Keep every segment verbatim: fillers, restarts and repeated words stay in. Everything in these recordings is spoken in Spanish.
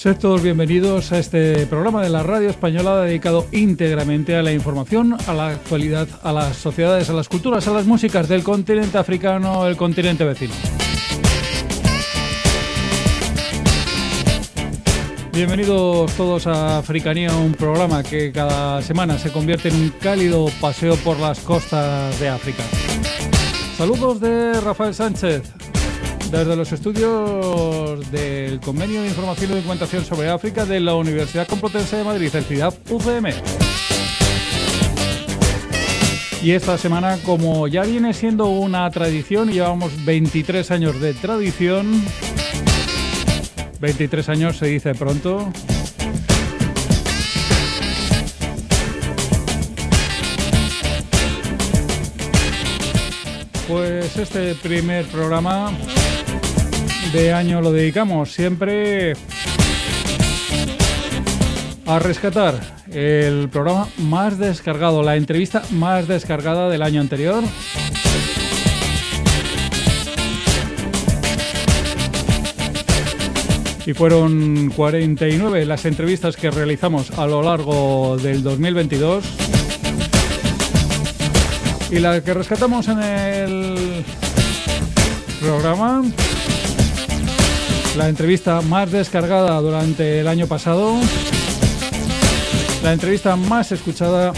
Sed todos bienvenidos a este programa de la Radio Española dedicado íntegramente a la información, a la actualidad, a las sociedades, a las culturas, a las músicas del continente africano, el continente vecino. Bienvenidos todos a Africanía, un programa que cada semana se convierte en un cálido paseo por las costas de África. Saludos de Rafael Sánchez, desde los estudios del Convenio de Información y Documentación sobre África de la Universidad Complutense de Madrid, el CIDAD U C M. Y esta semana, como ya viene siendo una tradición, llevamos veintitrés años de tradición. veintitrés años se dice pronto. Pues este primer programa de año lo dedicamos siempre a rescatar el programa más descargado, la entrevista más descargada del año anterior. Y fueron cuarenta y nueve las entrevistas que realizamos a lo largo del dos mil veintidós. Y la que rescatamos en el programa, la entrevista más descargada durante el año pasado, la entrevista más escuchada,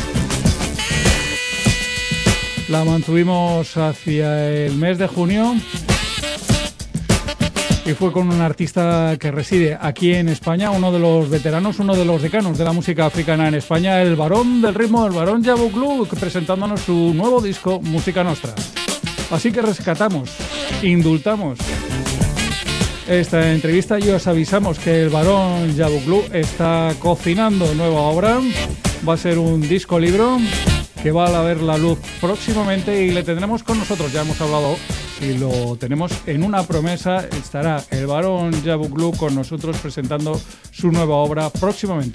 la mantuvimos hacia el mes de junio. Y fue con un artista que reside aquí en España, uno de los veteranos, uno de los decanos de la música africana en España, el varón del ritmo, el varón Yabuglu, presentándonos su nuevo disco, Música Nostra. Así que rescatamos, indultamos esta entrevista y os avisamos que el varón Yabuglu está cocinando nueva obra. Va a ser un disco libro que va a ver la luz próximamente y le tendremos con nosotros. Ya hemos hablado y lo tenemos en una promesa. Estará el varón Yabuglu con nosotros presentando su nueva obra próximamente,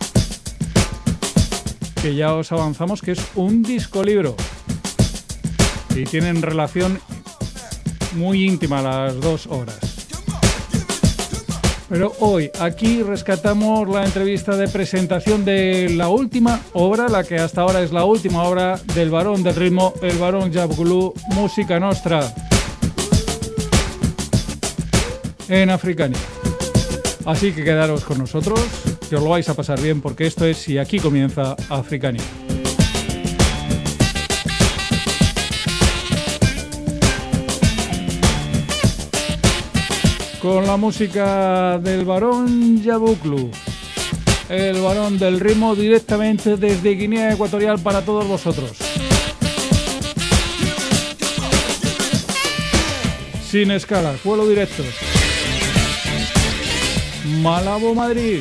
que ya os avanzamos que es un disco libro y tienen relación muy íntima las dos obras. Pero hoy aquí rescatamos la entrevista de presentación de la última obra, la que hasta ahora es la última obra del varón del ritmo, el varón Yabuglu, Música Nostra, en Africanía. Así que quedaros con nosotros, que os lo vais a pasar bien, porque esto es Y aquí comienza Africanía. Con la música del varón Yabuglu, el varón del ritmo, directamente desde Guinea Ecuatorial para todos vosotros. Sin escalas, vuelo directo. Malabo, Madrid.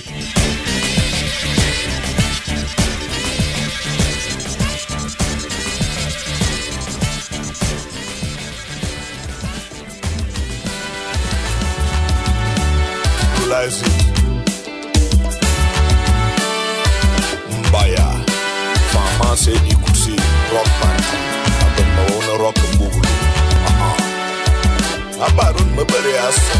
Mbaya, Fama said you could see rock band. I don't know no rock and boogaloo. Uh-huh. Abarun mabari aso.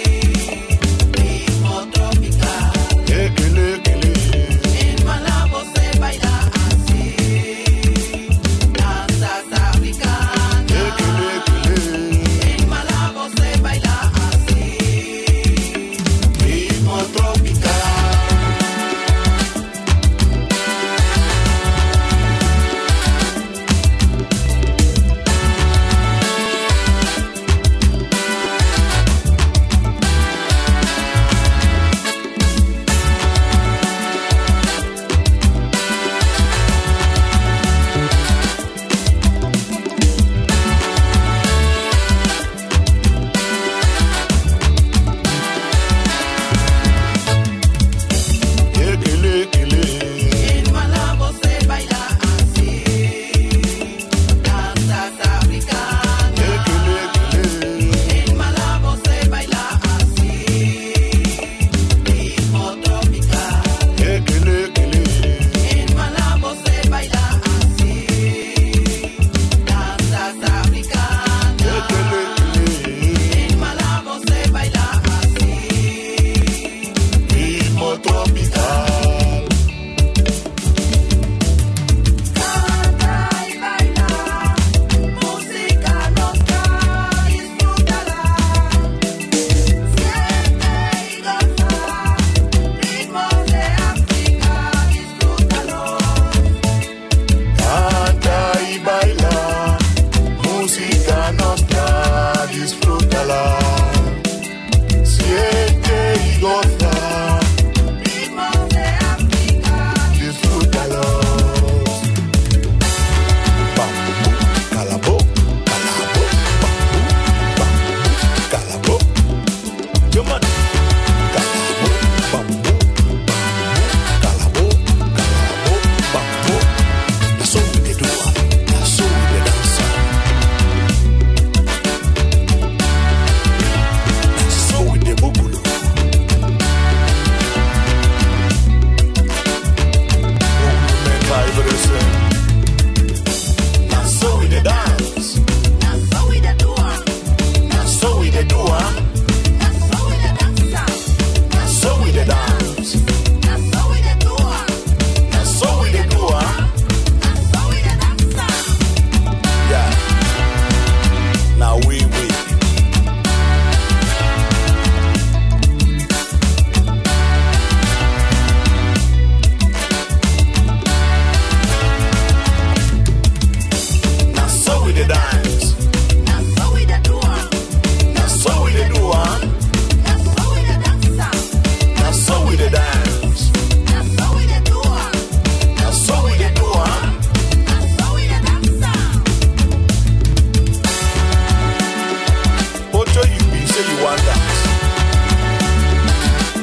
Malabo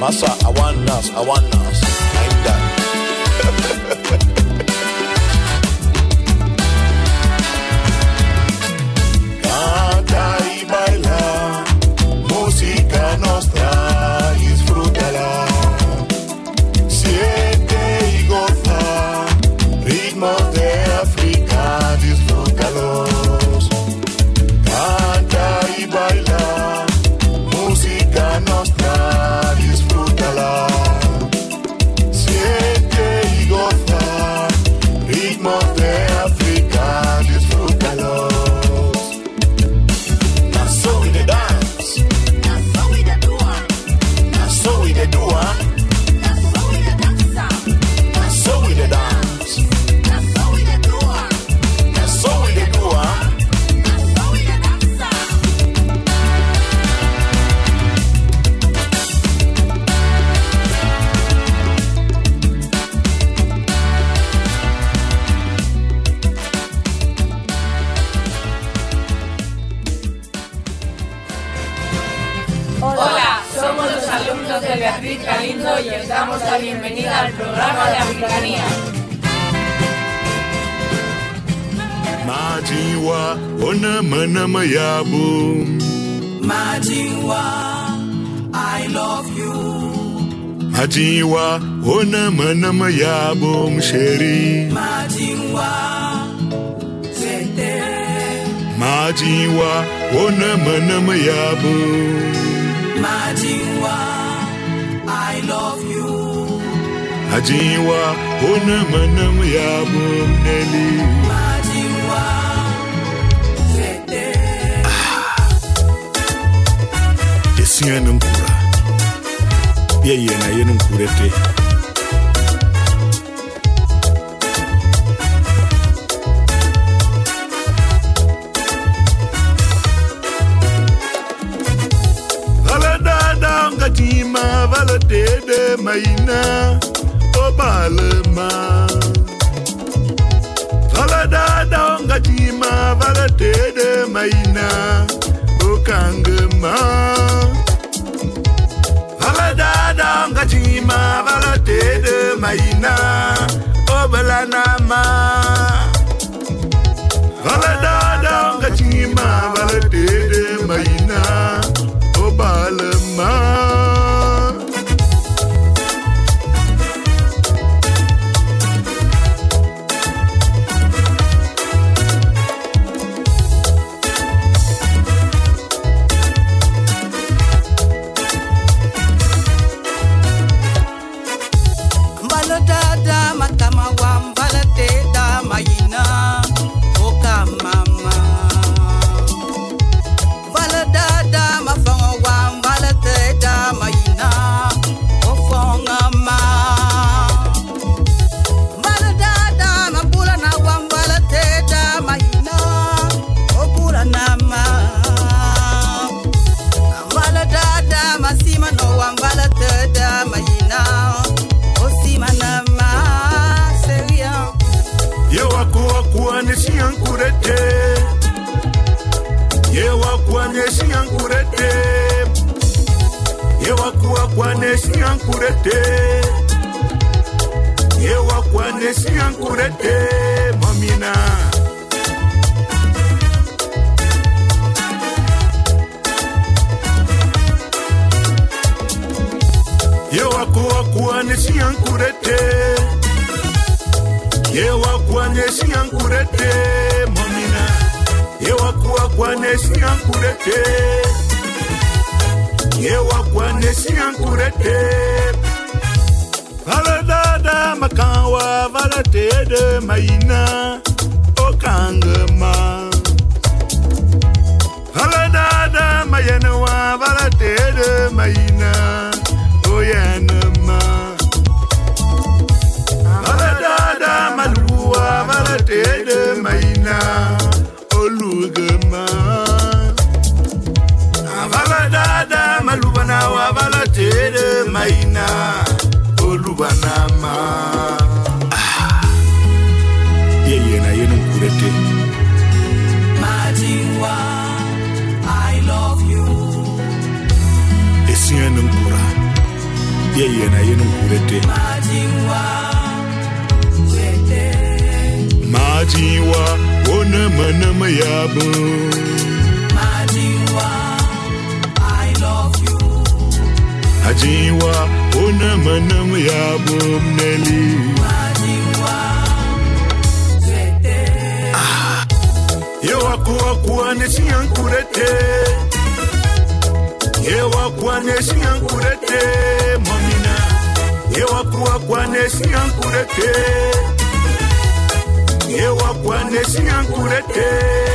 Massa, I want us, I want us. I'm done. Canta y baila, música nostra, disfrútala. Siente y goza, ritmos de África, disfrútalos. Canta y baila, música nostra, disfrútala. Siente y goza, ritmos de África, disfrútalos. Now so we the dance, Now so we the do am. now so we the do am, Now so we the dance am. now so we the dance, Now so we the do am. now so we the do am. Now so we the dance am. Hola, somos los alumnos de Beatriz Galindo y os damos la bienvenida al programa de Africanía. Majiwa, ona mana mayabu. Majinwa, I love you. Majiwa, ona mana mayabu, msheri. Majinwa, Zete. Majiwa, ona mana mayabu. Majinwa, I love you. Majiwa, ona mana mayabu, mneli. Majinwa, Zete. Esia nunkura. Bia yena yenunkurete. Valadada ngatima valadede maina obalema. Valadada ngatima valadede maina okangema. Valadada ngatima valadede maina obalanama. Valadada ngatima valadede maina obalema. Mbalodada makama wa mbalateda mayina oka mama. Mbalodada mafongo wa mbalateda mayina ofonga ma. Mbalodada mabula na wa mbalateda mayina obula na ma. Mbalodada masima no wa mbalateda mayina osima na ma. Seria. Yewa kuwa kuwa nesi yankurete. Yewa kuwa nesi yankurete. Yewa kuwa kuwa nesi yankurete. Yewa kuwa nesi yankurete. Mamina. Yewa kuwa kuwa nesi yankurete. Yewa kuwa nesi yankurete. Mamina. Yewa kuwa kuwa nesi yankurete. Yewa kuwa nesi yankurete. Valadada makawa valadede maina okangema. Valadada mayenewa valadede maina oyanema. Valadada maluwa valadede maina olugema. Valadada malubana wa valadede maina olubanama. Ah. Yeye na yenu kurete. Majinwa, I love you. Esia nunkura. ye yena yenu kurete majiwa ona manama yabo I love you. ajiwa ona manama yabo mneli yewa kuwa kuwa nesiyan kurete yewa kuwa nesiyan kurete momina yewa kuwa kuwa nesiyan kurete yewa kuwa nesiyan kurete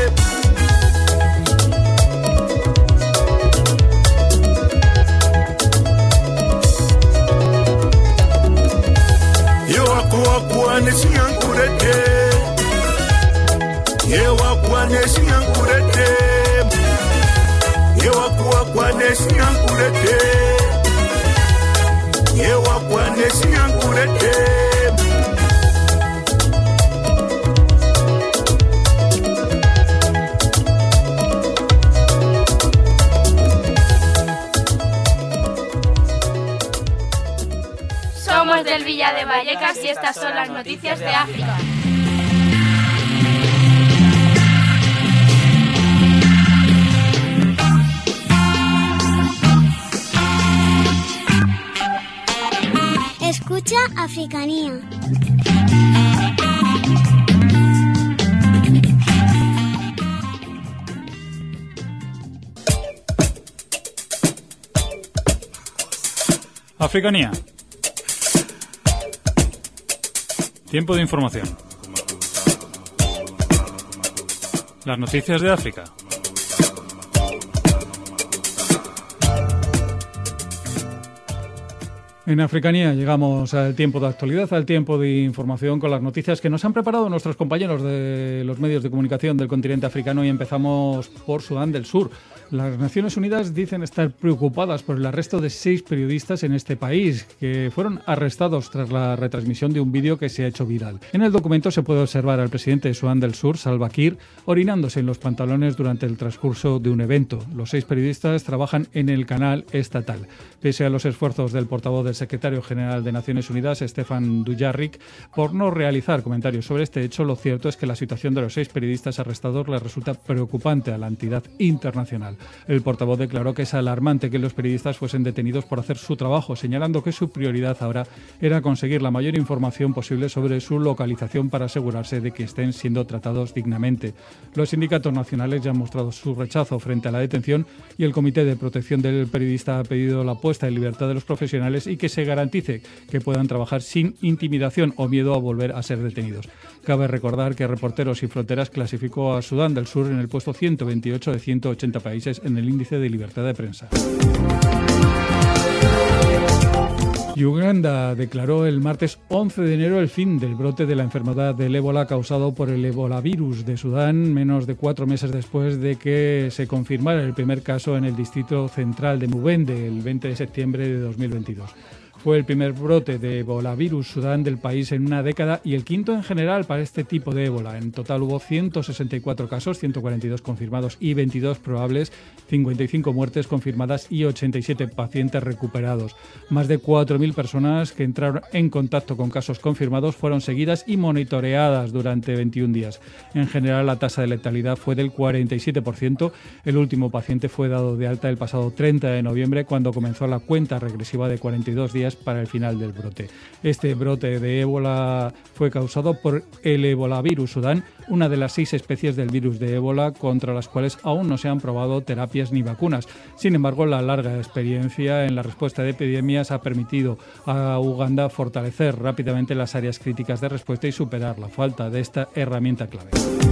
yewa kuwa kuwa nesiyan kurete yewa kuwa nesiyan kurete yewa kuwa kuwa nesiyan kurete yewa kuwa nesiyan kurete Somos del Villa de Vallecas y estas son las noticias de África. Escucha Africanía. Africanía. Tiempo de información. Las noticias de África. En Africanía llegamos al tiempo de actualidad, al tiempo de información con las noticias que nos han preparado nuestros compañeros de los medios de comunicación del continente africano y empezamos por Sudán del Sur. Las Naciones Unidas dicen estar preocupadas por el arresto de seis periodistas en este país que fueron arrestados tras la retransmisión de un vídeo que se ha hecho viral. En el documento se puede observar al presidente de Sudán del Sur, Salva Kiir, orinándose en los pantalones durante el transcurso de un evento. Los seis periodistas trabajan en el canal estatal. Pese a los esfuerzos del portavoz del secretario general de Naciones Unidas, Stefan Dujarric, por no realizar comentarios sobre este hecho, lo cierto es que la situación de los seis periodistas arrestados le resulta preocupante a la entidad internacional. El portavoz declaró que es alarmante que los periodistas fuesen detenidos por hacer su trabajo, señalando que su prioridad ahora era conseguir la mayor información posible sobre su localización para asegurarse de que estén siendo tratados dignamente. Los sindicatos nacionales ya han mostrado su rechazo frente a la detención y el Comité de Protección del Periodista ha pedido la puesta en libertad de los profesionales y que se garantice que puedan trabajar sin intimidación o miedo a volver a ser detenidos. Cabe recordar que Reporteros Sin Fronteras clasificó a Sudán del Sur en el puesto ciento veintiocho de ciento ochenta países en el índice de libertad de prensa. Uganda declaró el martes once de enero el fin del brote de la enfermedad del ébola causado por el ebolavirus de Sudán, menos de cuatro meses después de que se confirmara el primer caso en el distrito central de Mubende el veinte de septiembre de dos mil veintidós. Fue el primer brote de ebolavirus Sudán del país en una década y el quinto en general para este tipo de ébola. En total hubo ciento sesenta y cuatro casos, ciento cuarenta y dos confirmados y veintidós probables, cincuenta y cinco muertes confirmadas y ochenta y siete pacientes recuperados. Más de cuatro mil personas que entraron en contacto con casos confirmados fueron seguidas y monitoreadas durante veintiún días. En general, la tasa de letalidad fue del cuarenta y siete por ciento. El último paciente fue dado de alta el pasado treinta de noviembre, cuando comenzó la cuenta regresiva de cuarenta y dos días para el final del brote. Este brote de ébola fue causado por el ebolavirus Sudán, una de las seis especies del virus de ébola contra las cuales aún no se han probado terapias ni vacunas. Sin embargo, la larga experiencia en la respuesta de epidemias ha permitido a Uganda fortalecer rápidamente las áreas críticas de respuesta y superar la falta de esta herramienta clave.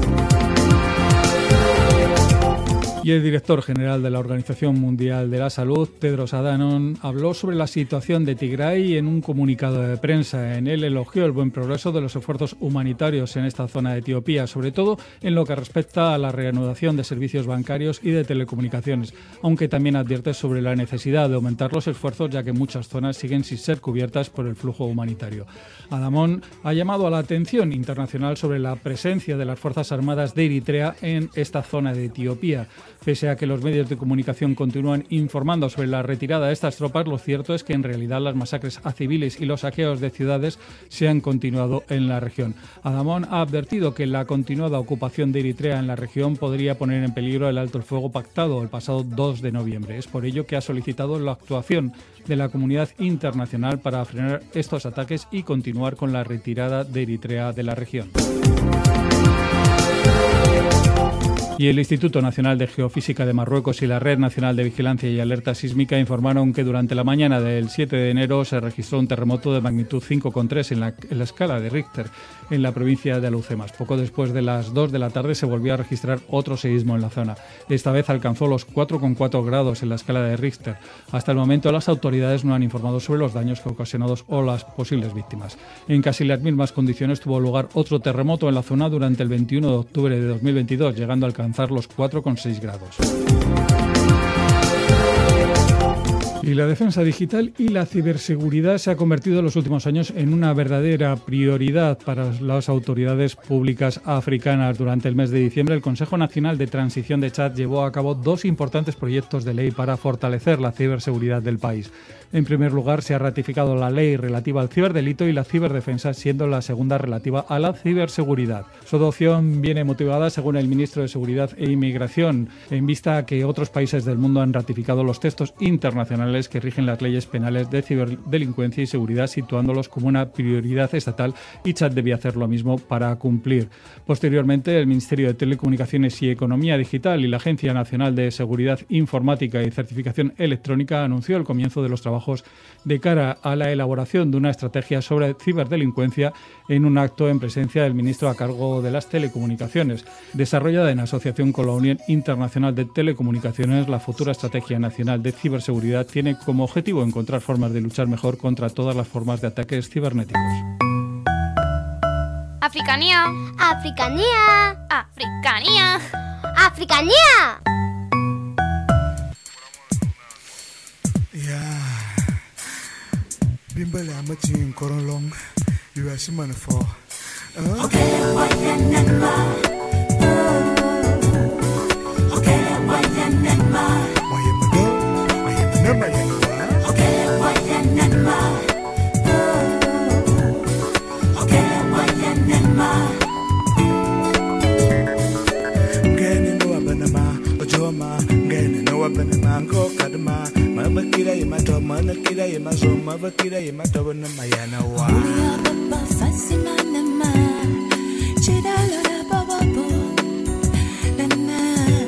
Y el director general de la Organización Mundial de la Salud, Tedros Adhanom, habló sobre la situación de Tigray en un comunicado de prensa. En él elogió el buen progreso de los esfuerzos humanitarios en esta zona de Etiopía, sobre todo en lo que respecta a la reanudación de servicios bancarios y de telecomunicaciones, aunque también advierte sobre la necesidad de aumentar los esfuerzos, ya que muchas zonas siguen sin ser cubiertas por el flujo humanitario. Adhanom ha llamado a la atención internacional sobre la presencia de las Fuerzas Armadas de Eritrea en esta zona de Etiopía. Pese a que los medios de comunicación continúan informando sobre la retirada de estas tropas, lo cierto es que en realidad las masacres a civiles y los saqueos de ciudades se han continuado en la región. Adamón ha advertido que la continuada ocupación de Eritrea en la región podría poner en peligro el alto el fuego pactado el pasado dos de noviembre. Es por ello que ha solicitado la actuación de la comunidad internacional para frenar estos ataques y continuar con la retirada de Eritrea de la región. Y el Instituto Nacional de Geofísica de Marruecos y la Red Nacional de Vigilancia y Alerta Sísmica informaron que durante la mañana del siete de enero se registró un terremoto de magnitud cinco coma tres en la, en la escala de Richter en la provincia de Alhucemas. Poco después de las dos de la tarde se volvió a registrar otro seísmo en la zona. Esta vez alcanzó los cuatro coma cuatro grados en la escala de Richter. Hasta el momento las autoridades no han informado sobre los daños ocasionados o las posibles víctimas. En casi las mismas condiciones tuvo lugar otro terremoto en la zona durante el veintiuno de octubre de dos mil veintidós, llegando a alcanzar los cuatro coma seis grados. Y la defensa digital y la ciberseguridad se ha convertido en los últimos años en una verdadera prioridad para las autoridades públicas africanas. Durante el mes de diciembre, el Consejo Nacional de Transición de Chad llevó a cabo dos importantes proyectos de ley para fortalecer la ciberseguridad del país. En primer lugar, se ha ratificado la ley relativa al ciberdelito y la ciberdefensa, siendo la segunda relativa a la ciberseguridad. Su adopción viene motivada, según el ministro de Seguridad e Inmigración, en vista a que otros países del mundo han ratificado los textos internacionales que rigen las leyes penales de ciberdelincuencia y seguridad, situándolos como una prioridad estatal, y Chad debía hacer lo mismo para cumplir. Posteriormente, el Ministerio de Telecomunicaciones y Economía Digital y la Agencia Nacional de Seguridad Informática y Certificación Electrónica anunció el comienzo de los trabajos de cara a la elaboración de una estrategia sobre ciberdelincuencia en un acto en presencia del ministro a cargo de las telecomunicaciones. Desarrollada en asociación con la Unión Internacional de Telecomunicaciones, la futura Estrategia Nacional de Ciberseguridad tiene como objetivo encontrar formas de luchar mejor contra todas las formas de ataques cibernéticos. Africanía. Africanía. Africanía. Africanía. Yeah. Bimbele amachin korolong. You are simon for. Okay, why yanma? Okay, why yanma? Why yanma? Why yanma? Okay, why yanma? Okay, why yanma? Ngene no abanama, ojoma, ngene no abanama, ngokadama. Mabakira yemato manakira yemazo mabakira yemato na mayana wa Ulia papa fasimana ma chidalo la baba bo nana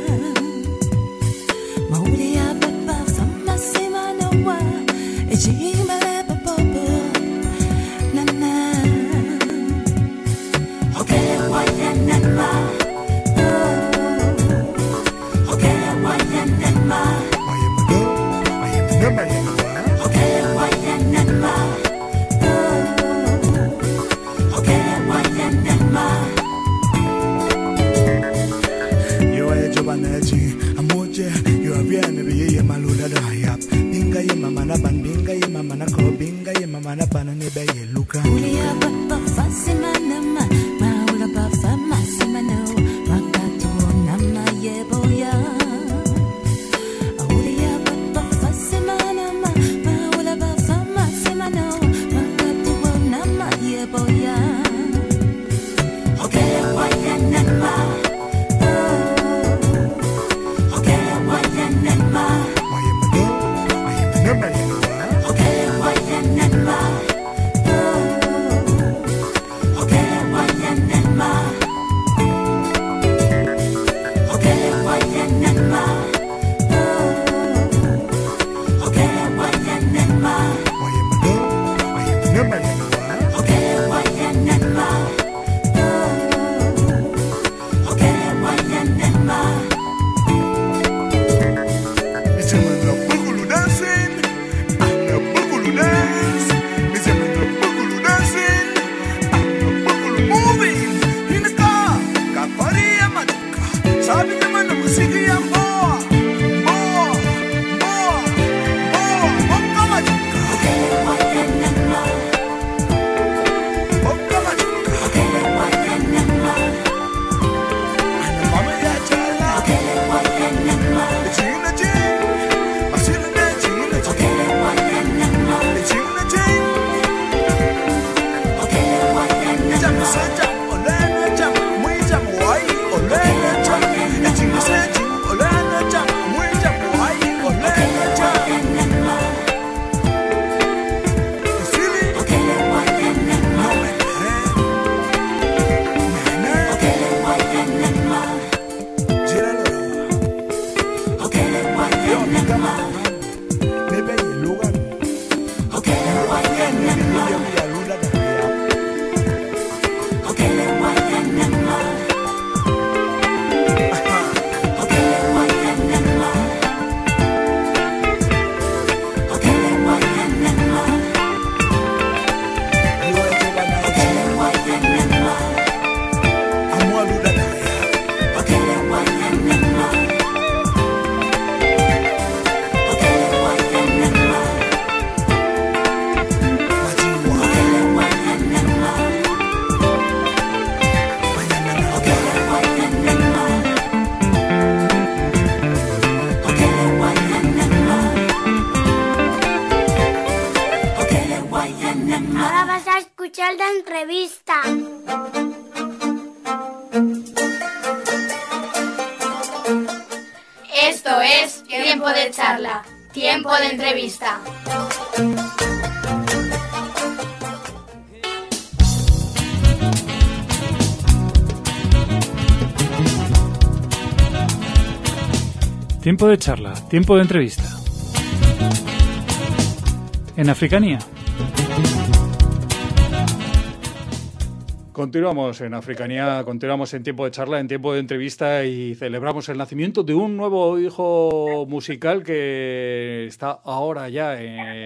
Maulia papa famasimana wa ejima la baba bo nana Okay waya nana Okay waya nana Okay, why yanma? Okay, why yanma? You are Jobanaji, Amoje, you are bien, be a maluda yap. Binga yamma ban, binga yamma ko, binga yamma ban, and be a luka. Ulia papa fasimanama, Maula papa masimano, Makatu nama yeboya. Ahora vas a escuchar la entrevista. Esto es Tiempo de Charla, Tiempo de Entrevista. Tiempo de charla, tiempo de entrevista. En Africanía. Continuamos en Africanía, continuamos en tiempo de charla, en tiempo de entrevista y celebramos el nacimiento de un nuevo hijo musical que está ahora ya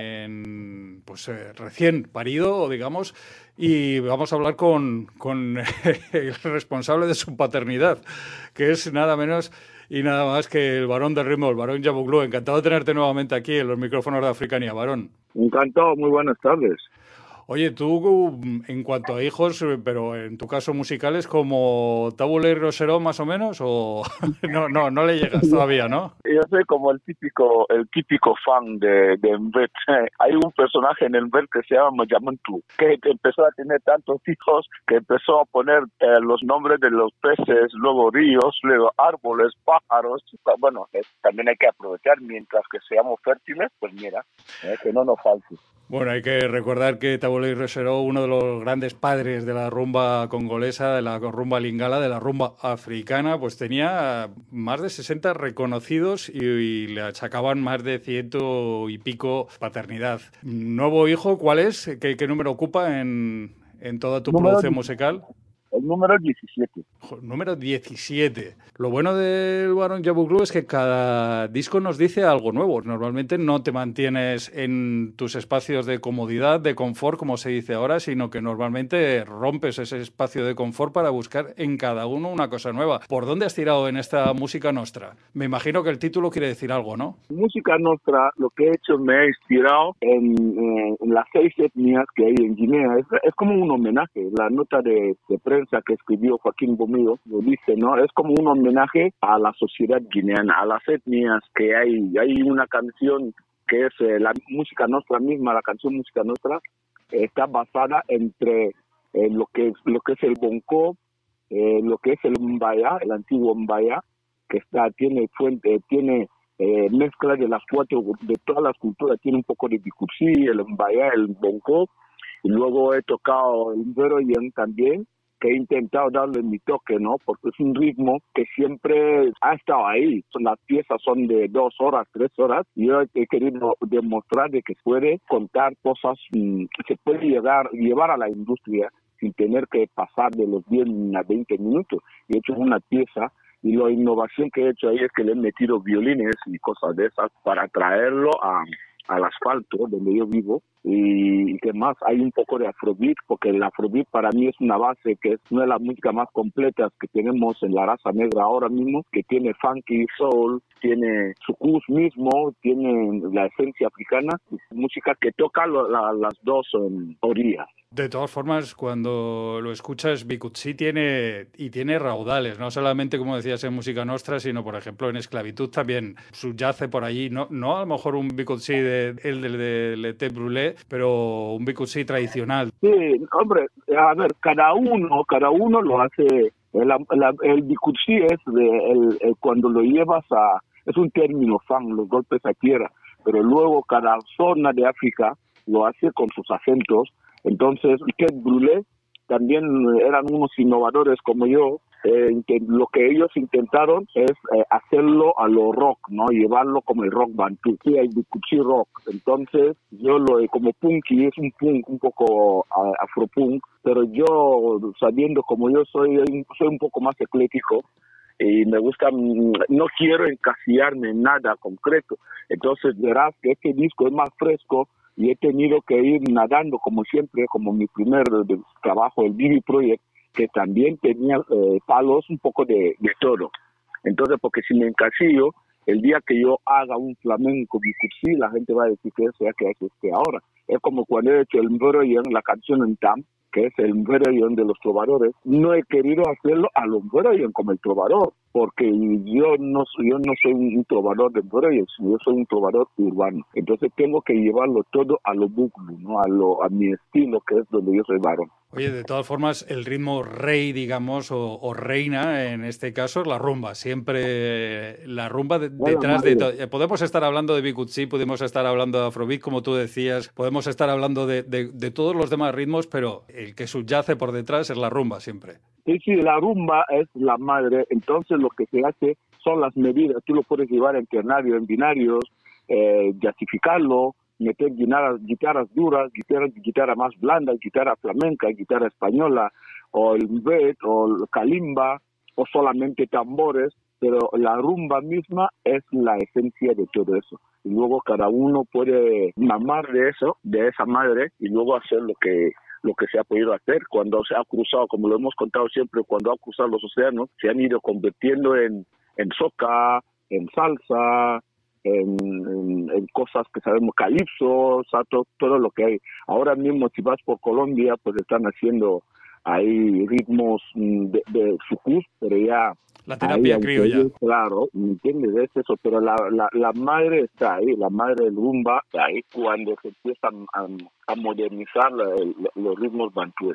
en, pues eh, recién parido, digamos, y vamos a hablar con, con el responsable de su paternidad, que es nada menos y nada más que el varón del ritmo, el varón Yabuglu. Encantado de tenerte nuevamente aquí en los micrófonos de Africanía, varón. Encantado, muy buenas tardes. Oye, tú, en cuanto a hijos, pero en tu caso musicales, ¿como Tabula y Roseró más o menos? ¿O no, no, no le llegas todavía, no? Yo soy como el típico el típico fan de, de Mbet. Hay un personaje en Mbet que se llama Mayamantu, que empezó a tener tantos hijos que empezó a poner eh, los nombres de los peces, luego ríos, luego árboles, pájaros. Bueno, eh, también hay que aprovechar mientras que seamos fértiles, pues mira, eh, que no nos falte. Bueno, hay que recordar que Tabula y Roseró, uno de los grandes padres de la rumba congolesa, de la rumba lingala, de la rumba africana, pues tenía más de sesenta reconocidos y, y le achacaban más de ciento y pico paternidad. ¿Nuevo hijo cuál es? ¿Qué, qué número ocupa en, en toda tu Número producción diez. musical? El número diecisiete. Número diecisiete. Lo bueno del varón Yabuglu es que cada disco nos dice algo nuevo. Normalmente no te mantienes en tus espacios de comodidad, de confort, como se dice ahora, sino que normalmente rompes ese espacio de confort para buscar en cada uno una cosa nueva. ¿Por dónde has tirado en esta música nostra? Me imagino que el título quiere decir algo, ¿no? Música nostra, lo que he hecho me ha inspirado en, en, en las seis etnias que hay en Guinea. Es, es como un homenaje. La nota de, de prensa que escribió Joaquín Bomillo lo dice, ¿no? Es como un homenaje a la sociedad guineana, a las etnias que hay. Hay una canción que es eh, la música nostra misma, la canción música nostra, eh, está basada entre eh, lo que es lo que es el bonco, eh, lo que es el mbaya, el antiguo mbaya, que está tiene fuente, tiene eh, mezcla de las cuatro, de todas las culturas, tiene un poco de bikutsí, el mbaya, el bonco, y luego he tocado el Veroyen también, que he intentado darle mi toque, ¿no? Porque es un ritmo que siempre ha estado ahí. Las piezas son de dos horas, tres horas. Y yo he querido demostrar de que se puede contar cosas, mmm, se puede llegar, llevar a la industria sin tener que pasar de los diez a veinte minutos. Y he hecho una pieza y la innovación que he hecho ahí es que le he metido violines y cosas de esas para traerlo a... al asfalto donde yo vivo y que más hay un poco de afrobeat, porque el afrobeat para mí es una base que es una de las músicas más completas que tenemos en la raza negra ahora mismo, que tiene funky, soul, tiene soukous mismo, tiene la esencia africana, música que toca lo, la, las dos um, orillas. De todas formas, cuando lo escuchas, bikutsí tiene y tiene raudales, no solamente, como decías, en música nostra, sino, por ejemplo, en esclavitud también subyace por allí, no, no a lo mejor un bikutsí de, el de, de Le Té Brûlé, pero un bikutsí tradicional. Sí, hombre, a ver, cada uno, cada uno lo hace, el, el, el bikutsí es de, el, el, cuando lo llevas a, es un término fan, los golpes a tierra, pero luego cada zona de África lo hace con sus acentos. Entonces, Tet Brûlé también eran unos innovadores como yo eh, lo que ellos intentaron es eh, hacerlo a lo rock, ¿no? Llevarlo como el rock bantú, sí, el Bikuchi rock. Entonces, yo lo como punky, es un punk un poco uh, afropunk, pero yo, sabiendo como yo soy, soy un poco más eclético, y me gusta, no quiero encasillarme en nada concreto. Entonces verás que este disco es más fresco y he tenido que ir nadando como siempre, como mi primer de, de trabajo, el B B Project, que también tenía eh, palos un poco de, de todo. Entonces, porque si me encasillo, el día que yo haga un flamenco bicuchí, la gente va a decir que eso ya que es este ahora. Es como cuando he hecho el Mboroyen, la canción en Tam, que es el Mboroyen de los trovadores. No he querido hacerlo a los Mboroyen como el trovador, porque yo no soy, yo no soy un trovador de Mboroyen, sino yo soy un trovador urbano. Entonces tengo que llevarlo todo a lo buglu, ¿no? A lo a mi estilo, que es donde yo soy varón. Oye, de todas formas, el ritmo rey, digamos, o, o reina, en este caso, es la rumba. Siempre la rumba de, detrás de todo. Podemos estar hablando de Bikuchi, podemos estar hablando de Afrobeat, como tú decías, podemos estar hablando de, de, de todos los demás ritmos, pero el que subyace por detrás es la rumba siempre. Sí, sí, la rumba es la madre. Entonces lo que se hace son las medidas. Tú lo puedes llevar en ternario, en binarios, eh, jazzificarlo, meter guitarras, guitarras duras, guitarras, guitarra más blandas, guitarra flamenca, guitarra española, o el mbet, o el kalimba, o solamente tambores, pero la rumba misma es la esencia de todo eso. Y luego cada uno puede mamar de eso, de esa madre, y luego hacer lo que lo que se ha podido hacer. Cuando se ha cruzado, como lo hemos contado siempre, cuando ha cruzado los océanos, se han ido convirtiendo en, en soca, en salsa, En, en, en cosas que sabemos, calipso, todo, todo lo que hay. Ahora mismo si vas por Colombia, pues están haciendo ahí ritmos de, de sucús, pero ya... La terapia ahí, criolla. Ahí, claro, ¿me entiendes? Es eso, pero la, la, la madre está ahí, la madre del rumba está ahí cuando se empiezan a, a modernizar la, el, los ritmos bantúes.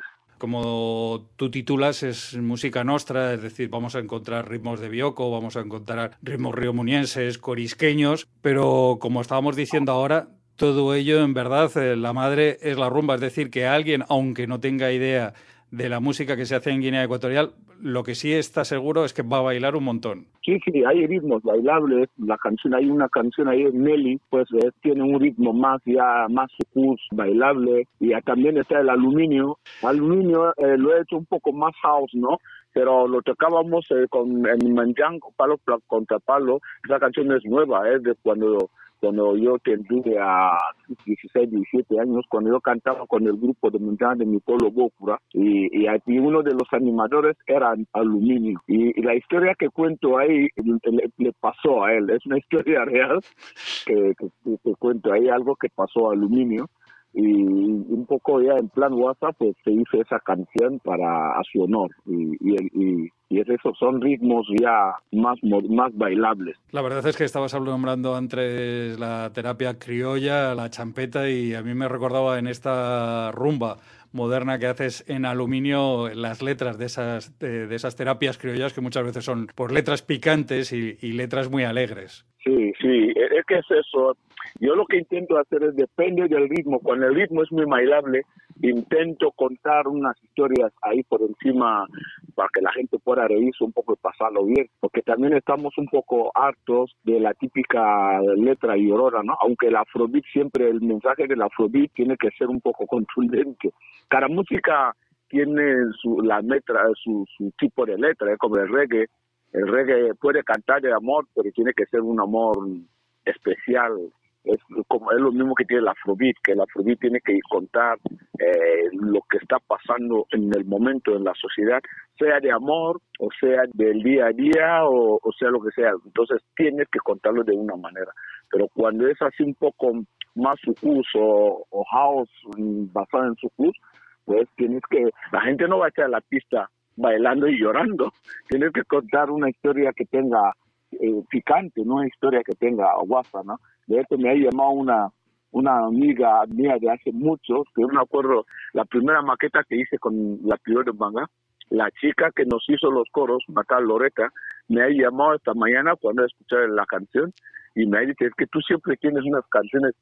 Como tú titulas, es música nostra, es decir, vamos a encontrar ritmos de Bioko, vamos a encontrar ritmos riomunienses, corisqueños, pero como estábamos diciendo ahora, todo ello en verdad, eh, la madre es la rumba, es decir, que alguien, aunque no tenga idea de la música que se hace en Guinea Ecuatorial, lo que sí está seguro es que va a bailar un montón. Sí, sí, hay ritmos bailables. La canción, hay una canción ahí, Nelly, pues eh, tiene un ritmo más ya, más sucús, bailable. Y ya también está el aluminio. Aluminio eh, lo he hecho un poco más house, ¿no? Pero lo tocábamos eh, con en Manjang, palo contra palo. Esa canción es nueva, es eh, de cuando... cuando yo tendría a dieciséis, diecisiete años, cuando yo cantaba con el grupo de Manjang de mi pueblo Bokura, y, y aquí uno de los animadores era Aluminio. Y, y la historia que cuento ahí le, le pasó a él, es una historia real que, que, que cuento ahí, algo que pasó a Aluminio. Y un poco ya en plan WhatsApp, pues se hizo esa canción para a su honor. Y, y, y, y es eso, son ritmos ya más, más bailables. La verdad es que estabas nombrando antes la terapia criolla, la champeta, y a mí me recordaba en esta rumba moderna que haces en Aluminio las letras de esas, de, de esas terapias criollas que muchas veces son por letras picantes y, y letras muy alegres. Sí, sí, es que es eso. Yo lo que intento hacer es, depende del ritmo. Cuando el ritmo es muy bailable, intento contar unas historias ahí por encima para que la gente pueda reírse un poco y pasarlo bien, porque también estamos un poco hartos de la típica letra llorona, ¿no? Aunque el afrobeat siempre, el mensaje del afrobeat tiene que ser un poco contundente. Cada música tiene su, la letra, su, su tipo de letra, es como el reggae. El reggae puede cantar de amor, pero tiene que ser un amor especial. Es como es lo mismo que tiene el afrobeat, que el afrobeat tiene que contar eh, lo que está pasando en el momento en la sociedad, sea de amor o sea del día a día o, o sea lo que sea. Entonces tienes que contarlo de una manera. Pero cuando es así un poco más sucús o, o house basado en sucús, pues tienes que, la gente no va a echar la pista bailando y llorando. Tienes que contar una historia que tenga eh, picante, no una historia que tenga guasa, ¿no? De hecho, me ha llamado una una amiga mía de hace mucho, que yo me acuerdo, la primera maqueta que hice con la Pior de Manga, la chica que nos hizo los coros, Matal Loreta, me ha llamado esta mañana cuando escuché la canción y me ha dicho, es que tú siempre tienes unas canciones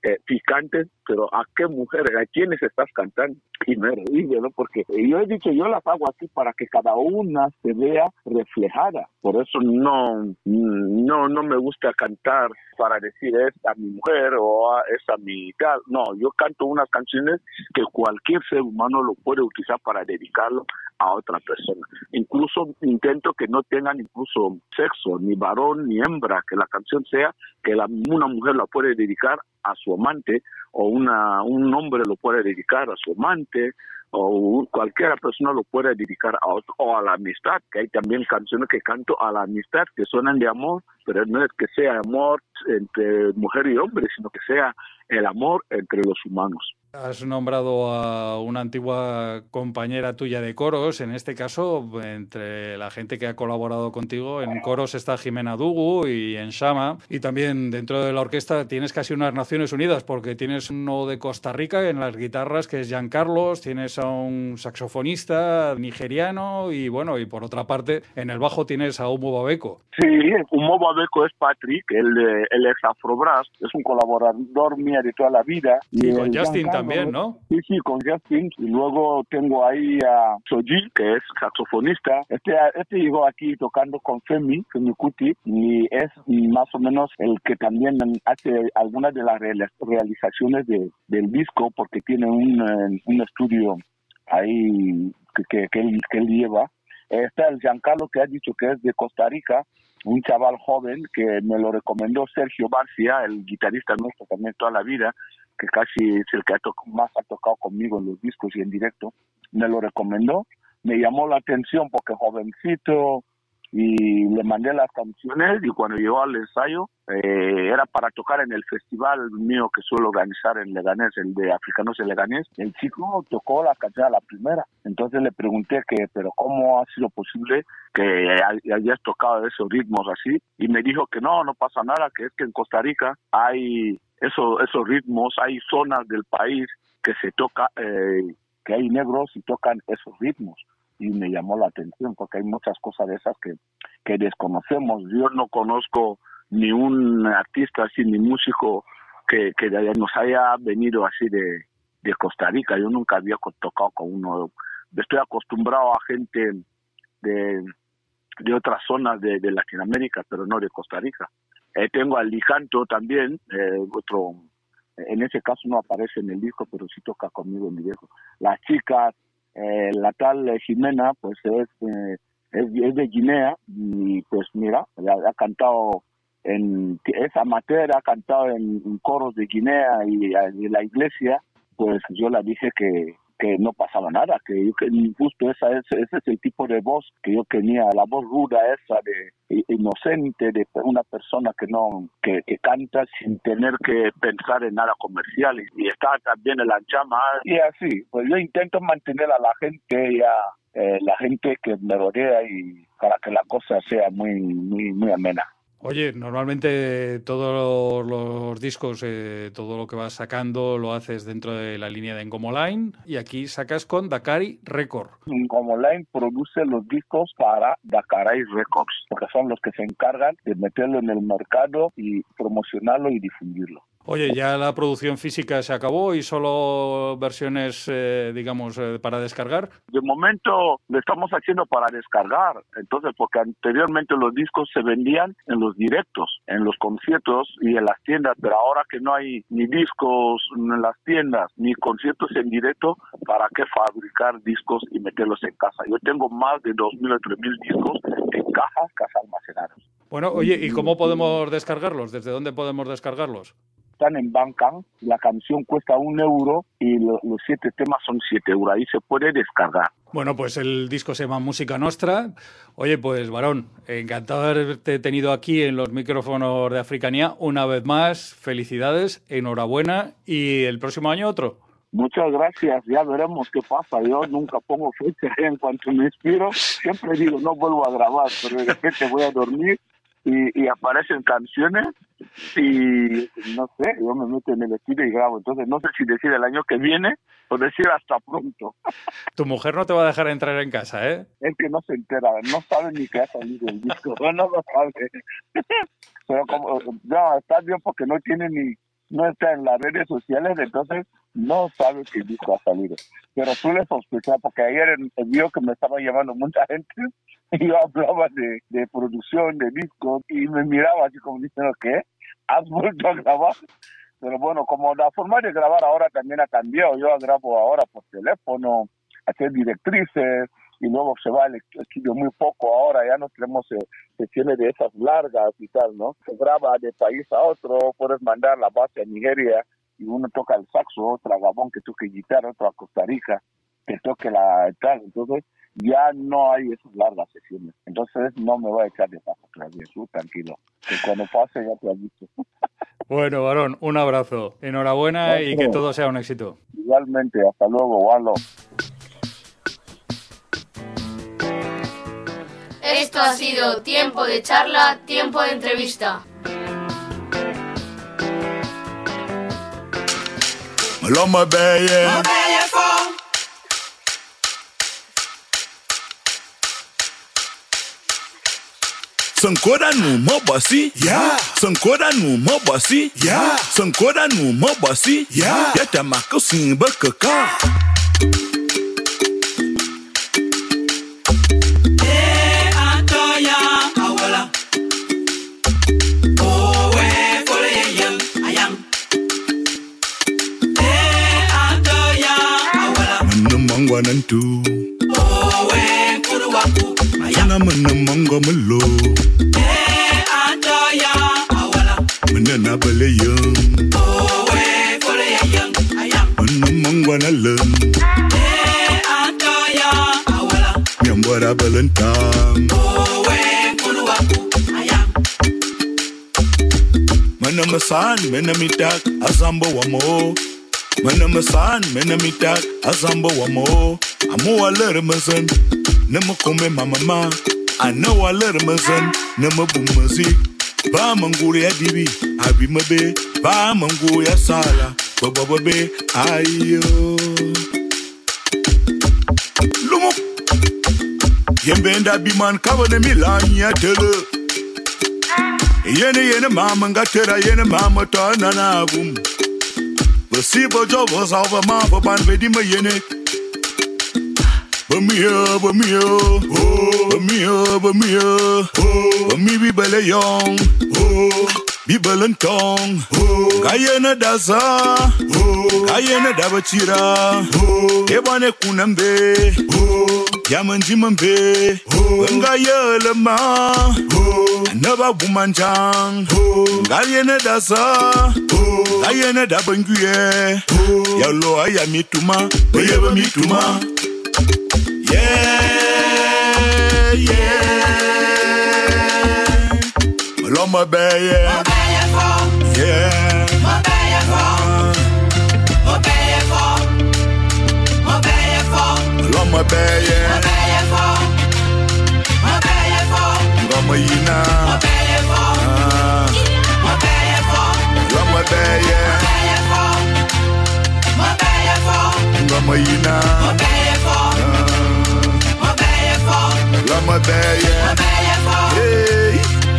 eh, picantes, pero ¿a qué mujeres, a quiénes estás cantando? Y me reí, ¿no? Porque yo he dicho, yo las hago así para que cada una se vea reflejada. Por eso no, no, no me gusta cantar para decir es a mi mujer o es a mi tal. No, yo canto unas canciones que cualquier ser humano lo puede utilizar para dedicarlo a otra persona. Incluso intento que no tengan incluso sexo, ni varón ni hembra, que la canción sea que la, una mujer la puede dedicar a su amante, o una un hombre lo puede dedicar a su amante, o cualquier persona lo puede dedicar a otro, o a la amistad, que hay también canciones que canto a la amistad, que suenan de amor, pero no es que sea amor entre mujer y hombre, sino que sea el amor entre los humanos. Has nombrado a una antigua compañera tuya de coros, en este caso, entre la gente que ha colaborado contigo, en coros está Jimena Dugu y en Shama, y también dentro de la orquesta tienes casi unas Naciones Unidas, porque tienes uno de Costa Rica en las guitarras, que es Giancarlos, tienes a un saxofonista nigeriano, y bueno, y por otra parte, en el bajo tienes a Humo Babeco. Sí, Humo Babeco es Patrick, el, el ex Afrobras, es un colaborador mío de toda la vida. Y, y con Justin Giancarlo, también, ¿no? Sí, sí, con Justin. Y luego tengo ahí a Soji, que es saxofonista. Este, este llegó aquí tocando con Femi, Femi Kuti, y es más o menos el que también hace algunas de las realizaciones de, del disco, porque tiene un, un estudio ahí que, que, que, él, que él lleva. Está el Giancarlo, que ha dicho que es de Costa Rica, un chaval joven que me lo recomendó Sergio Barcia, el guitarrista nuestro también toda la vida, que casi es el que ha to- más ha tocado conmigo en los discos y en directo. Me lo recomendó, me llamó la atención porque jovencito, y le mandé las canciones, y cuando llegó al ensayo eh, era para tocar en el festival mío que suelo organizar en Leganés, el de Africanos en Leganés. El chico tocó la canción a la primera, entonces le pregunté que pero cómo ha sido posible que hayas tocado esos ritmos así, y me dijo que no, no pasa nada, que es que en Costa Rica hay eso, esos ritmos, hay zonas del país que se toca, eh, que hay negros y tocan esos ritmos. Y me llamó la atención porque hay muchas cosas de esas que, que desconocemos. Yo no conozco ni un artista así, ni músico que, que nos haya venido así de, de Costa Rica. Yo nunca había tocado con uno. Estoy acostumbrado a gente de, de otras zonas de, de Latinoamérica, pero no de Costa Rica. Eh, tengo al Lijanto también, eh, otro, en ese caso no aparece en el disco, pero sí toca conmigo en mi disco. Las chicas, Eh, la tal eh, Jimena, pues es, eh, es, es de Guinea, y pues mira, ha, ha cantado en, es amateur, ha cantado en, en coros de Guinea y de la iglesia. Pues yo le dije que, que no pasaba nada, que yo que justo esa es, ese es el tipo de voz que yo tenía, la voz ruda esa de inocente, de una persona que no que, que canta sin tener que pensar en nada comercial, y, y está también en la llama, y así, pues yo intento mantener a la gente ya eh, la gente que me rodea, y para que la cosa sea muy muy muy amena. Oye, normalmente todos los discos, eh, todo lo que vas sacando lo haces dentro de la línea de Engomoline, y aquí sacas con Dakari Record. Engomoline produce los discos para Dakari Records, porque son los que se encargan de meterlo en el mercado y promocionarlo y difundirlo. Oye, ya la producción física se acabó y solo versiones, eh, digamos, eh, para descargar. De momento lo estamos haciendo para descargar, entonces, porque anteriormente los discos se vendían en los directos, en los conciertos y en las tiendas, pero ahora que no hay ni discos en las tiendas ni conciertos en directo, ¿para qué fabricar discos y meterlos en casa? Yo tengo más de dos mil o tres mil discos en cajas, casas almacenadas. Bueno, oye, ¿y cómo podemos descargarlos? ¿Desde dónde podemos descargarlos? Están en Bandcamp, la canción cuesta un euro y lo, los siete temas son siete euros, ahí se puede descargar. Bueno, pues el disco se llama Música Nostra. Oye, pues Barón, encantado de haberte tenido aquí en los micrófonos de Africanía una vez más. Felicidades, enhorabuena, y el próximo año otro. Muchas gracias, ya veremos qué pasa. Yo nunca pongo fecha, en cuanto me inspiro, siempre digo no vuelvo a grabar, pero de repente voy a dormir y, y aparecen canciones y no sé, yo me meto en el estudio y grabo. Entonces no sé si decir el año que viene o decir hasta pronto. Tu mujer no te va a dejar entrar en casa, ¿eh? Es que no se entera, no sabe ni que ha salido el disco, no lo sabe. Pero como, no, está bien porque no tiene ni no está en las redes sociales, entonces no sabe que el disco ha salido. Pero suele sospechar, porque ayer vio que me estaba llamando mucha gente y yo hablaba de, de producción de discos y me miraba así como diciendo, ¿qué? ¿Has vuelto a grabar? Pero bueno, como la forma de grabar ahora también ha cambiado, yo grabo ahora por teléfono, hacer directrices, y luego se va al estudio muy poco ahora, ya no tenemos eh, sesiones de esas largas y tal, ¿no? Se graba de país a otro, puedes mandar la base a Nigeria y uno toca el saxo, otro a Gabón que toque guitarra, otro a Costa Rica que toque la tal, entonces ya no hay esas largas sesiones, entonces no me voy a echar de paso, Claudio, tú tranquilo, que cuando pase ya te aviso. Bueno, varón, un abrazo, enhorabuena y que todo sea un éxito. Igualmente, hasta luego, Walo. Esto ha sido Tiempo de Charla, Tiempo de Entrevista. Maloma Beye. Sankora no mobasi, yeah. Sankora no mobasi, yeah. Sankora no mobasi, yeah. Yata makosin bakaka. Nantu oh we kuru waku ayana mana mango melo eh adoya awala mana na bele yum oh we kore yum ayam mana mango na lum eh adoya awala nyambara balentam oh we kuru waku ayam mana masan mana mitak azambo wamo Mana masan, mana mitak, azambo wamo. Amo a little mazan, nama come mama. I know a little mazan, nama bumazi. Ba manguri adibi, abi mabe. Ba manguri asala, baba babe. Ayo. Lumo. Yembenda biman kavane milanya tele. Yene yene mama ngatera yene mama ta nana bum. Basibo jobos over ma for ban vedi ma yene. Bamia, bamia, oh, bamia, bamia, oh, bami bi bele yong, oh, bi belentong, oh, kayena daza, oh, kayena dabachira, oh, ebane kunambe, oh, yamanji mambe, oh, ngayele ma, oh, naba bumanjang, oh, kayena daza, oh, kayena dabanguye, oh, yalo ayamituma, oyeba mituma. Yeah, yeah. Maloma Beye. Yeah. Yeah. Maloma Beye. Ngoma yina. Maloma Beye. Ngoma yina. Lama Beye, hey,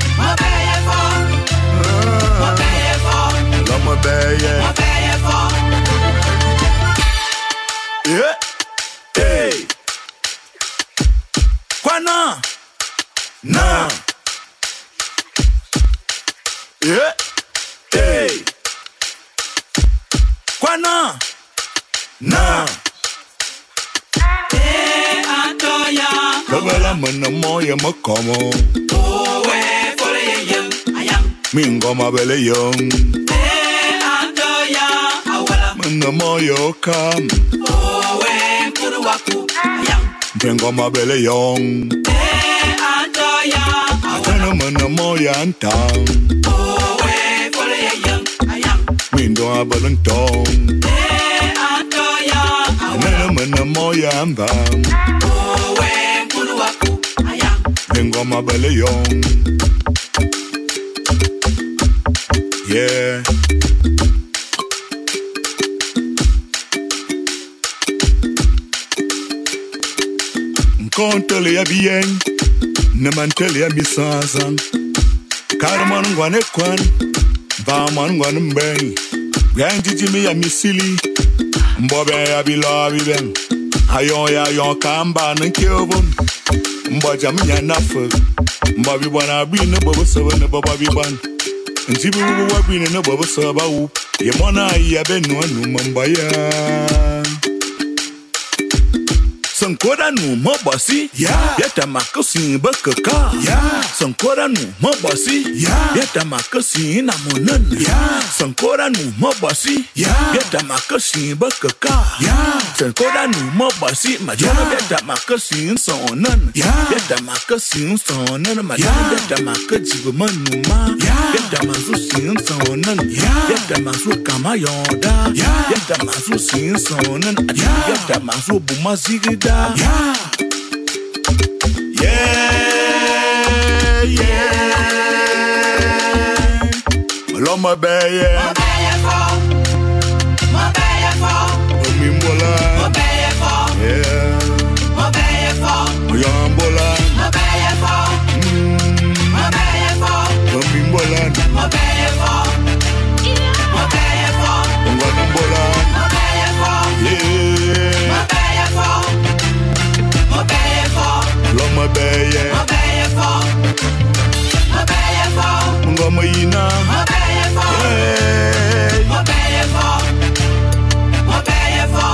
Lama Beye, yeah, hey, Kwana, na, yeah, hey, Kwana, na. Kabala mana moya makomo. Oh we fole yeng ayam. Mingo mabele yong. Eh andoya awala. Mana moya kam. Oh we kuru waku ayam. Mingo mabele yong. Eh andoya awala. Mana moya antang. Oh we fole yeng ayam. Mingo abalentong. Eh andoya awala. Mana moya ambam. Ngoma bele yong, yeah. Nkontele ya bien, nemantele ya misazan. Karman ngwane kwan, ba man ngwane mbeng. Ganji Jimmy ya misili. Mbobe ya bilo biben. Ayon ya yon kamba nkevon. Mboja minya nafu. Mbobi bwana bine bobo sewe ne bobo biban. Njibi wubu wa bine ne bobo seba wu. Ye mona ya benu anu mambaya. Sankora nu mabasi, yeah. Yata makasi bakaka, yeah. Sankora nu mabasi, yeah. Yata makasi namunan, yeah. Sankora nu mabasi, yeah. Yata makasi bakaka, yeah. Sankora nu mabasi, majana yeah. Yata makasi sonan, yeah. Yata makasi sonan, majana yata makaji manuma, yeah. Yata masusi sonan, yeah. Yata masu kama yoda, yeah. Yata masusi sonan, yeah. Yata masu bumazigida. Yeah, yeah, yeah. Maloma beye, Mo beye fo, mo beye fo, Omimbola, mo beye fo, yeah, mo beye fo, Oyambola, mo beye fo, mo beye fo, Omimbola, mo beye fo, mo beye fo, Onganambola, mo beye fo, yeah, mo beye fo, mo beye fo, Maloma beye, mo beye fo, mo beye fo, Ongamayina, mo beye fo, yeah, mo beye fo, mo beye fo.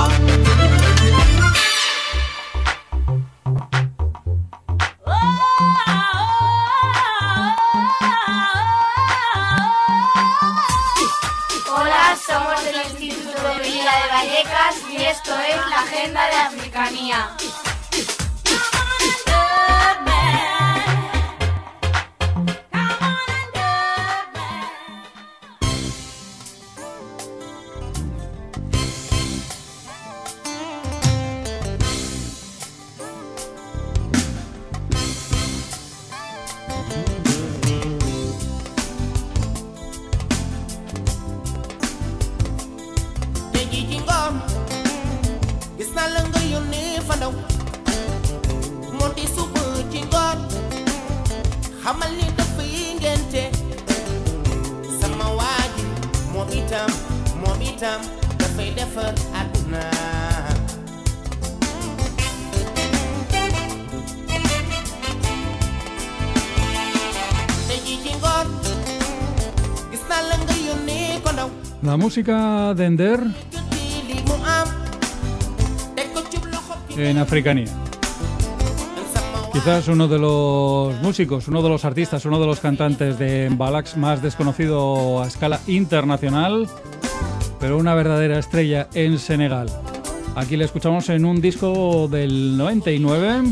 Hola, somos del Instituto de Villa de Vallecas y esto es la Agenda de Africanía. xamal ni dafay ngente sama waaji moom itam moom itam dafay defar àdduna te ji ci ngoon gis naa la nga yónnee ko ndaw La música de Ender jotti li mu am teg ko ci loxo bi en Africanía. Quizás uno de los músicos, uno de los artistas, uno de los cantantes de Mbalax más desconocido a escala internacional, pero una verdadera estrella en Senegal. Aquí le escuchamos en un disco del noventa y nueve.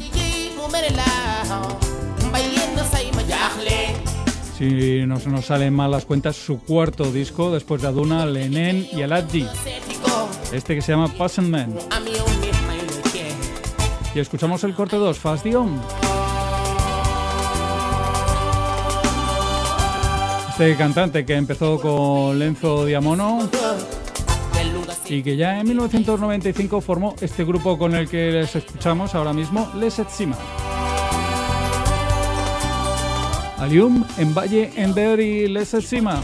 Si no se nos salen mal las cuentas, su cuarto disco después de Aduna, Lenen y Aladji. Este que se llama Passant Man. Y escuchamos el corte dos, Fast Dion. Este cantante que empezó con Lenzo Diamono y que ya en mil novecientos noventa y cinco formó este grupo con el que les escuchamos ahora mismo, Les Etsima. Alium, en Valle, en Ender y Les Etsima.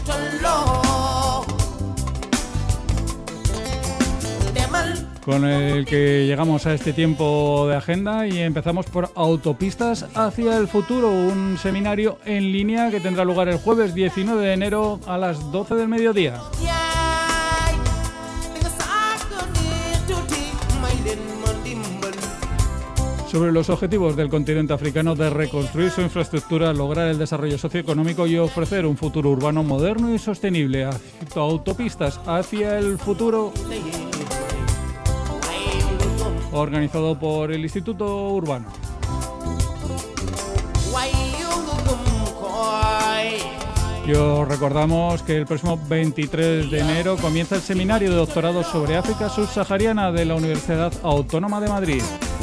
Con el que llegamos a este tiempo de agenda y empezamos por Autopistas hacia el futuro, un seminario en línea que tendrá lugar el jueves diecinueve de enero a las doce del mediodía. Sobre los objetivos del continente africano de reconstruir su infraestructura, lograr el desarrollo socioeconómico y ofrecer un futuro urbano moderno y sostenible. Autopistas hacia el futuro, organizado por el Instituto Urbano. Y os recordamos que el próximo veintitrés de enero comienza el seminario de doctorado sobre África subsahariana de la Universidad Autónoma de Madrid.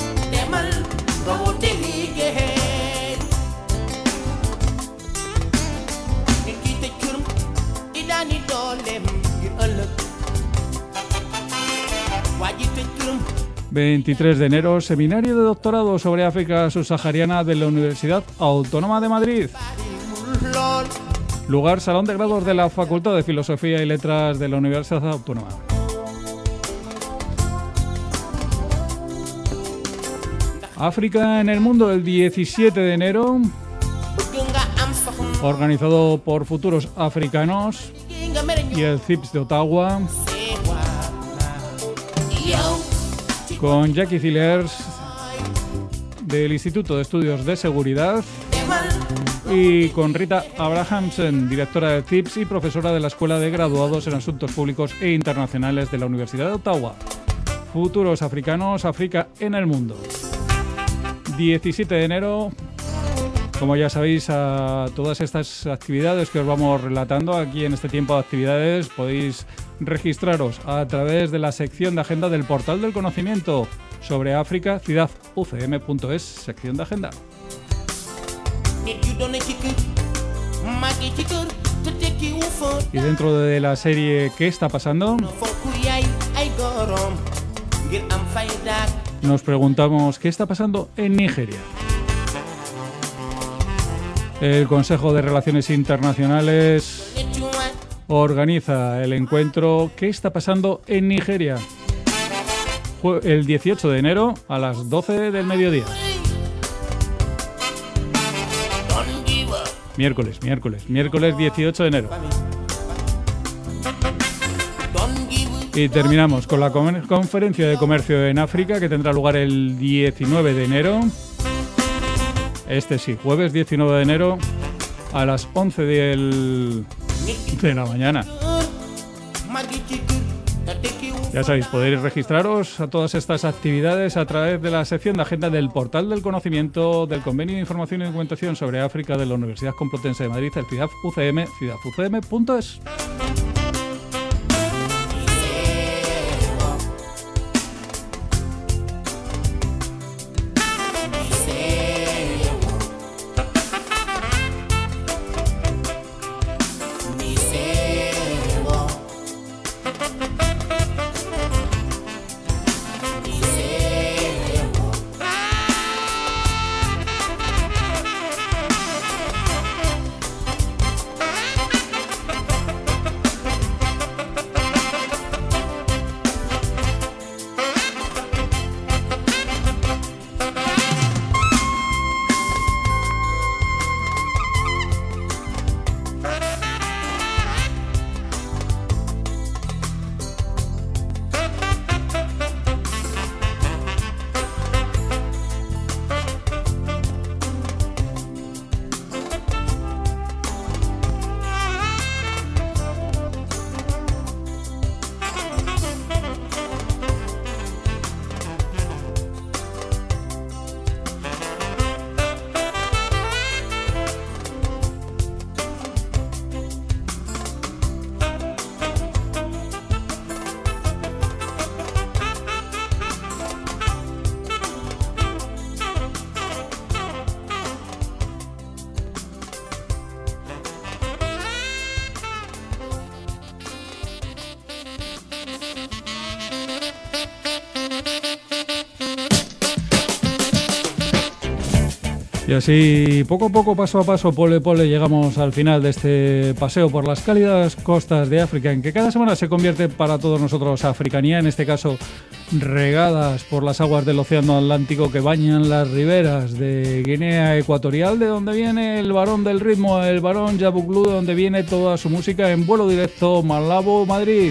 veintitrés de enero, seminario de doctorado sobre África subsahariana de la Universidad Autónoma de Madrid. Lugar Salón de Grados de la Facultad de Filosofía y Letras de la Universidad Autónoma. África en el mundo, el diecisiete de enero, organizado por Futuros Africanos y el C I P S de Ottawa, con Jackie Zillers del Instituto de Estudios de Seguridad y con Rita Abrahamsen, directora del C I P S y profesora de la Escuela de Graduados en Asuntos Públicos e Internacionales de la Universidad de Ottawa. Futuros Africanos, África en el mundo. diecisiete de enero, como ya sabéis, a todas estas actividades que os vamos relatando aquí en este tiempo de actividades podéis registraros a través de la sección de agenda del Portal del Conocimiento sobre África, ciudad u c m punto es, sección de agenda. Y dentro de la serie ¿Qué está pasando?, nos preguntamos ¿qué está pasando en Nigeria? El Consejo de Relaciones Internacionales organiza el encuentro ¿Qué está pasando en Nigeria?, el dieciocho de enero a las doce del mediodía. Miércoles, miércoles, miércoles dieciocho de enero. Y terminamos con la Conferencia de Comercio en África, que tendrá lugar el diecinueve de enero. Este sí, jueves diecinueve de enero a las once del... de la mañana. Ya sabéis, podéis registraros a todas estas actividades a través de la sección de agenda del Portal del Conocimiento del Convenio de Información y Documentación sobre África de la Universidad Complutense de Madrid, el CIDAF U C M, ciudad u c m punto es. Y así, poco a poco, paso a paso, pole pole, llegamos al final de este paseo por las cálidas costas de África, en que cada semana se convierte para todos nosotros africanía, en este caso regadas por las aguas del Océano Atlántico que bañan las riberas de Guinea Ecuatorial, de donde viene el varón del ritmo, el varón Yabuglu, de donde viene toda su música en vuelo directo Malabo, Madrid.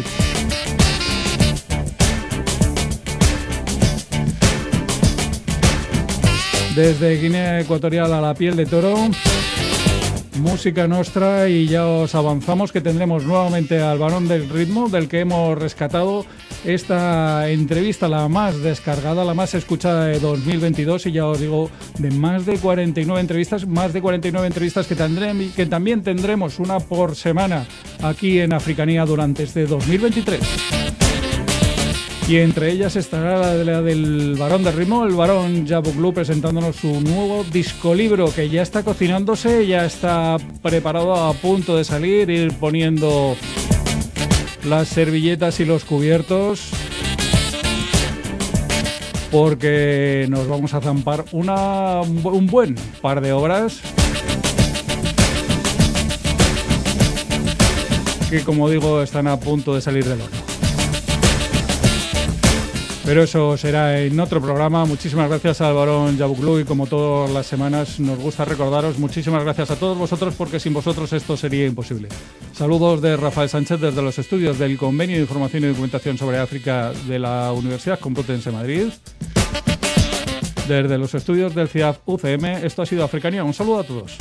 Desde Guinea Ecuatorial a la piel de toro, música nostra, y ya os avanzamos que tendremos nuevamente al varón del ritmo, del que hemos rescatado esta entrevista, la más descargada, la más escuchada de dos mil veintidós, y ya os digo, de más de cuarenta y nueve entrevistas, más de cuarenta y nueve entrevistas que, tendré, que también tendremos una por semana aquí en Africanía durante este dos mil veintitrés. Y entre ellas estará la, de la del varón del ritmo, el varón Yabuglu, presentándonos su nuevo disco libro que ya está cocinándose, ya está preparado, a punto de salir, ir poniendo las servilletas y los cubiertos, porque nos vamos a zampar una, un buen par de obras que, como digo, están a punto de salir del horno. Pero eso será en otro programa. Muchísimas gracias al Barón Yabuclú y como todas las semanas nos gusta recordaros, muchísimas gracias a todos vosotros porque sin vosotros esto sería imposible. Saludos de Rafael Sánchez desde los estudios del Convenio de Información y Documentación sobre África de la Universidad Complutense de Madrid. Desde los estudios del C I A F U C M, esto ha sido Africanía. Un saludo a todos.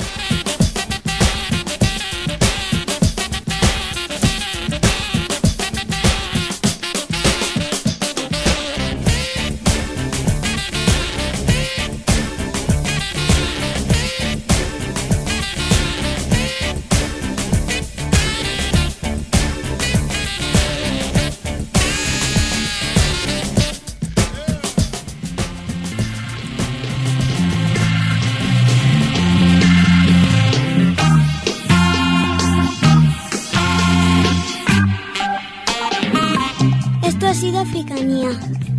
Esto ha sido Africanía.